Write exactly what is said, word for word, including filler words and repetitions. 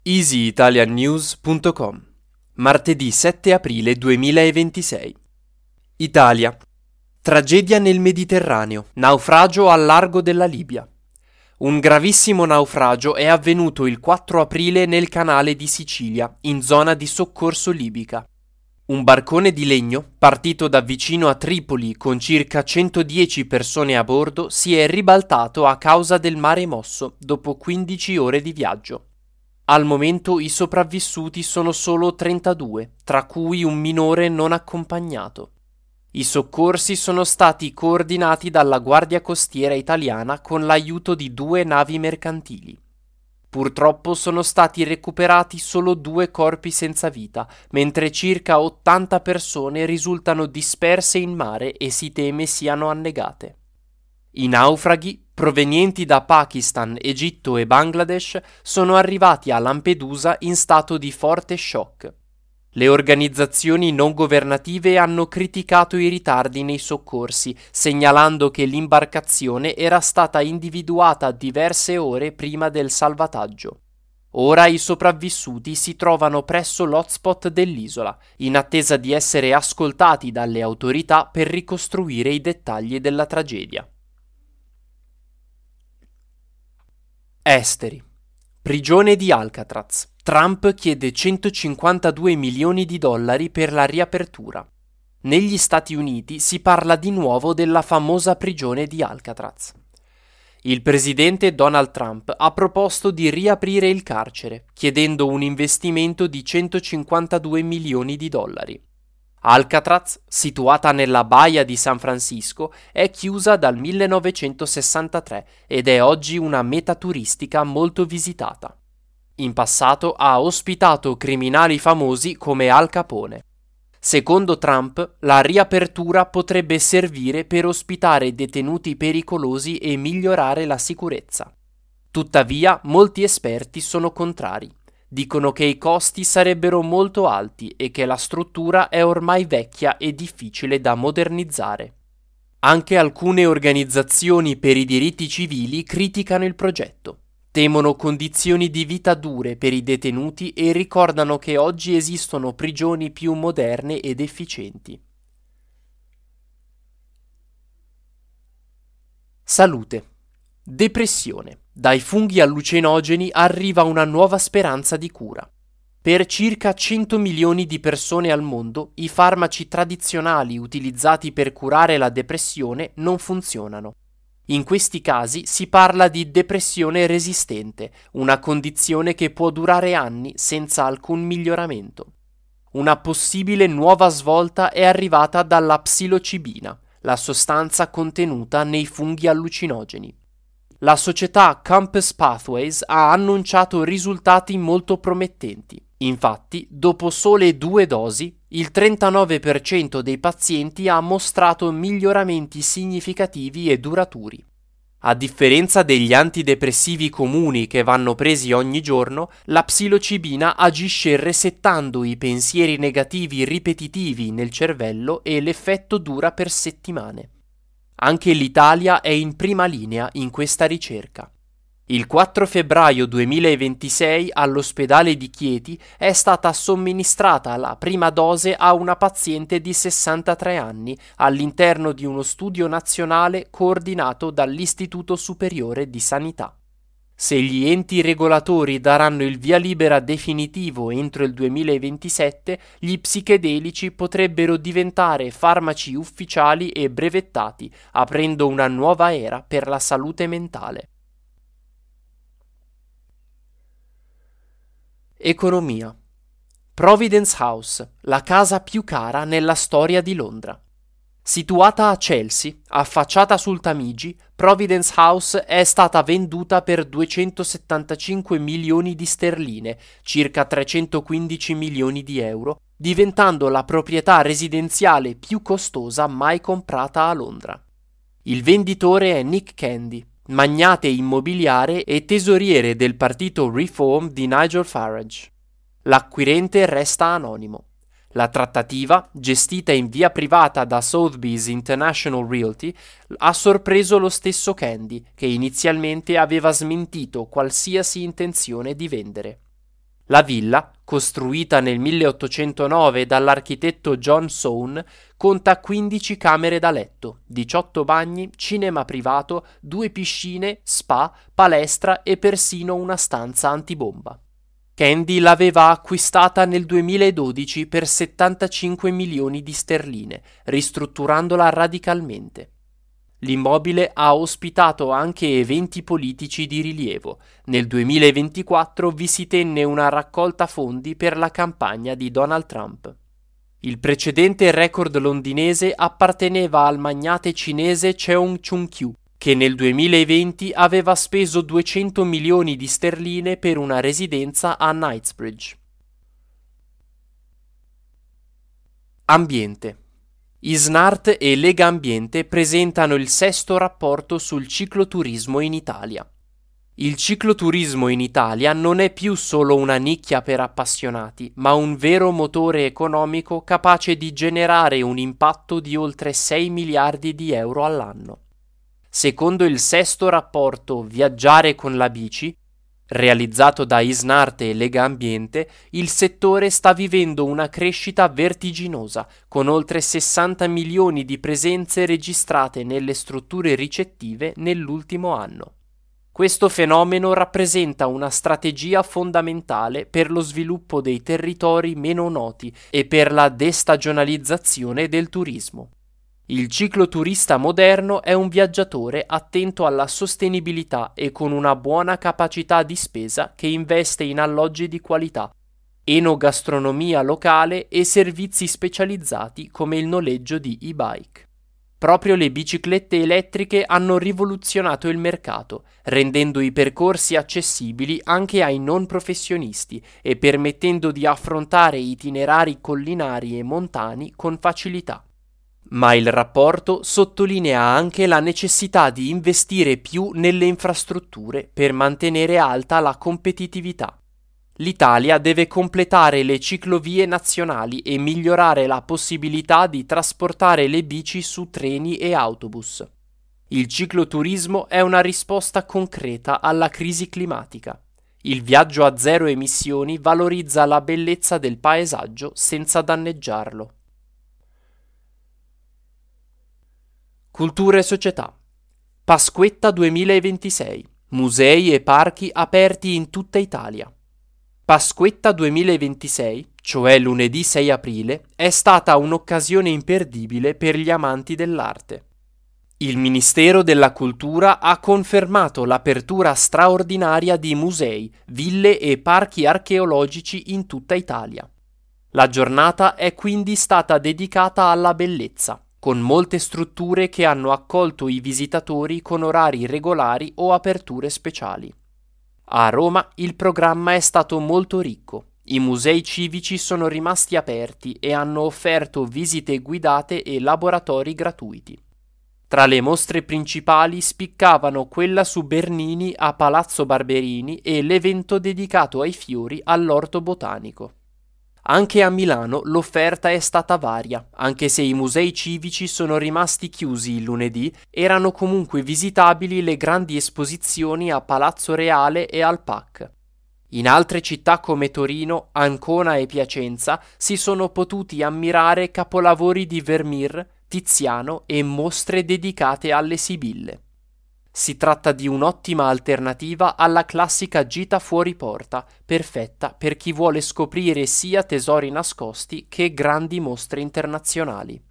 easy italian news punto com. Martedì sette aprile duemilaventisei. Italia. Tragedia nel Mediterraneo. Naufragio al largo della Libia. Un gravissimo naufragio è avvenuto il quattro aprile nel canale di Sicilia, in zona di soccorso libica. Un barcone di legno, partito da vicino a Tripoli con circa centodieci persone a bordo, si è ribaltato a causa del mare mosso dopo quindici ore di viaggio. Al momento i sopravvissuti sono solo trentadue, tra cui un minore non accompagnato. I soccorsi sono stati coordinati dalla Guardia Costiera italiana con l'aiuto di due navi mercantili. Purtroppo sono stati recuperati solo due corpi senza vita, mentre circa ottanta persone risultano disperse in mare e si teme siano annegate. I naufraghi, provenienti da Pakistan, Egitto e Bangladesh, sono arrivati a Lampedusa in stato di forte shock. Le organizzazioni non governative hanno criticato i ritardi nei soccorsi, segnalando che l'imbarcazione era stata individuata diverse ore prima del salvataggio. Ora i sopravvissuti si trovano presso l'hotspot dell'isola, in attesa di essere ascoltati dalle autorità per ricostruire i dettagli della tragedia. Esteri. Prigione di Alcatraz. Trump chiede centocinquantadue milioni di dollari per la riapertura. Negli Stati Uniti si parla di nuovo della famosa prigione di Alcatraz. Il presidente Donald Trump ha proposto di riaprire il carcere, chiedendo un investimento di centocinquantadue milioni di dollari. Alcatraz, situata nella baia di San Francisco, è chiusa dal millenovecentosessantatré ed è oggi una meta turistica molto visitata. In passato ha ospitato criminali famosi come Al Capone. Secondo Trump, la riapertura potrebbe servire per ospitare detenuti pericolosi e migliorare la sicurezza. Tuttavia, molti esperti sono contrari. Dicono che i costi sarebbero molto alti e che la struttura è ormai vecchia e difficile da modernizzare. Anche alcune organizzazioni per i diritti civili criticano il progetto. Temono condizioni di vita dure per i detenuti e ricordano che oggi esistono prigioni più moderne ed efficienti. Salute. Depressione. Dai funghi allucinogeni arriva una nuova speranza di cura. Per circa cento milioni di persone al mondo, i farmaci tradizionali utilizzati per curare la depressione non funzionano. In questi casi si parla di depressione resistente, una condizione che può durare anni senza alcun miglioramento. Una possibile nuova svolta è arrivata dalla psilocibina, la sostanza contenuta nei funghi allucinogeni. La società Compass Pathways ha annunciato risultati molto promettenti. Infatti, dopo sole due dosi, il trentanove per cento dei pazienti ha mostrato miglioramenti significativi e duraturi. A differenza degli antidepressivi comuni che vanno presi ogni giorno, la psilocibina agisce resettando i pensieri negativi ripetitivi nel cervello e l'effetto dura per settimane. Anche l'Italia è in prima linea in questa ricerca. Il quattro febbraio duemilaventisei all'ospedale di Chieti è stata somministrata la prima dose a una paziente di sessantatré anni all'interno di uno studio nazionale coordinato dall'Istituto Superiore di Sanità. Se gli enti regolatori daranno il via libera definitivo entro il duemilaventisette, gli psichedelici potrebbero diventare farmaci ufficiali e brevettati, aprendo una nuova era per la salute mentale. Economia. Providence House, la casa più cara nella storia di Londra. Situata a Chelsea, affacciata sul Tamigi, Providence House è stata venduta per duecentosettantacinque milioni di sterline, circa trecentoquindici milioni di euro, diventando la proprietà residenziale più costosa mai comprata a Londra. Il venditore è Nick Candy, magnate immobiliare e tesoriere del partito Reform di Nigel Farage. L'acquirente resta anonimo. La trattativa, gestita in via privata da Sotheby's International Realty, ha sorpreso lo stesso Candy, che inizialmente aveva smentito qualsiasi intenzione di vendere. La villa, costruita nel milleottocentonove dall'architetto John Soane, conta quindici camere da letto, diciotto bagni, cinema privato, due piscine, spa, palestra e persino una stanza antibomba. Candy l'aveva acquistata nel duemiladodici per settantacinque milioni di sterline, ristrutturandola radicalmente. L'immobile ha ospitato anche eventi politici di rilievo. Nel duemilaventiquattro vi si tenne una raccolta fondi per la campagna di Donald Trump. Il precedente record londinese apparteneva al magnate cinese Cheung Chun-kyu, che nel duemilaventi aveva speso duecento milioni di sterline per una residenza a Knightsbridge. Ambiente. Isnart e Lega Ambiente presentano il sesto rapporto sul cicloturismo in Italia. Il cicloturismo in Italia non è più solo una nicchia per appassionati, ma un vero motore economico capace di generare un impatto di oltre sei miliardi di euro all'anno. Secondo il sesto rapporto Viaggiare con la bici, realizzato da Isnart e Lega Ambiente, il settore sta vivendo una crescita vertiginosa, con oltre sessanta milioni di presenze registrate nelle strutture ricettive nell'ultimo anno. Questo fenomeno rappresenta una strategia fondamentale per lo sviluppo dei territori meno noti e per la destagionalizzazione del turismo. Il cicloturista moderno è un viaggiatore attento alla sostenibilità e con una buona capacità di spesa che investe in alloggi di qualità, enogastronomia locale e servizi specializzati come il noleggio di e-bike. Proprio le biciclette elettriche hanno rivoluzionato il mercato, rendendo i percorsi accessibili anche ai non professionisti e permettendo di affrontare itinerari collinari e montani con facilità. Ma il rapporto sottolinea anche la necessità di investire più nelle infrastrutture per mantenere alta la competitività. L'Italia deve completare le ciclovie nazionali e migliorare la possibilità di trasportare le bici su treni e autobus. Il cicloturismo è una risposta concreta alla crisi climatica. Il viaggio a zero emissioni valorizza la bellezza del paesaggio senza danneggiarlo. Cultura e società. Pasquetta duemilaventisei. Musei e parchi aperti in tutta Italia. Pasquetta duemilaventisei, cioè lunedì sei aprile, è stata un'occasione imperdibile per gli amanti dell'arte. Il Ministero della Cultura ha confermato l'apertura straordinaria di musei, ville e parchi archeologici in tutta Italia. La giornata è quindi stata dedicata alla bellezza, con molte strutture che hanno accolto i visitatori con orari regolari o aperture speciali. A Roma il programma è stato molto ricco. I musei civici sono rimasti aperti e hanno offerto visite guidate e laboratori gratuiti. Tra le mostre principali spiccavano quella su Bernini a Palazzo Barberini e l'evento dedicato ai fiori all'Orto Botanico. Anche a Milano l'offerta è stata varia, anche se i musei civici sono rimasti chiusi il lunedì, erano comunque visitabili le grandi esposizioni a Palazzo Reale e al P A C. In altre città come Torino, Ancona e Piacenza si sono potuti ammirare capolavori di Vermeer, Tiziano e mostre dedicate alle Sibille. Si tratta di un'ottima alternativa alla classica gita fuori porta, perfetta per chi vuole scoprire sia tesori nascosti che grandi mostre internazionali.